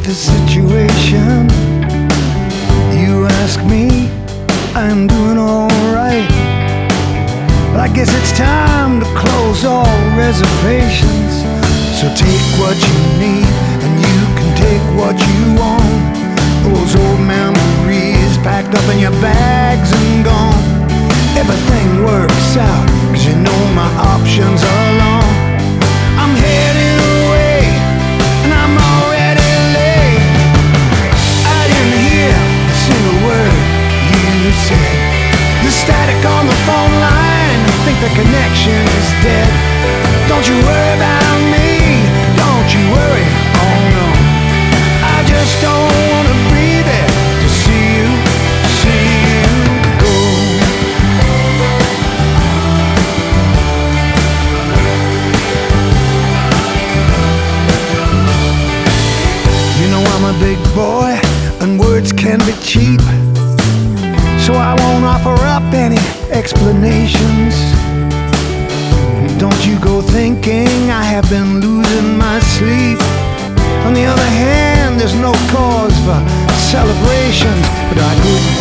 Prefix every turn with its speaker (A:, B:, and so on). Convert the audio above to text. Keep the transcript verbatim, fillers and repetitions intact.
A: the situation. You ask me, I'm doing alright, but I guess it's time to close all reservations. So take what you need, and you can take what you want. Those old memories packed up in your bags and gone. Everything works out, cause you know my options are long. I'm heading away, and I'm already late. I didn't hear a single word you said. The static on the phone line, I think the connection is dead. Don't you worry about me, don't you worry, oh no. I just don't wanna be there to see you, see you go. You know I'm a big boy, and words can be cheap, so I won't offer up any explanations. Don't you go thinking I have been losing my sleep. On the other hand, there's no cause for celebration, but I couldn't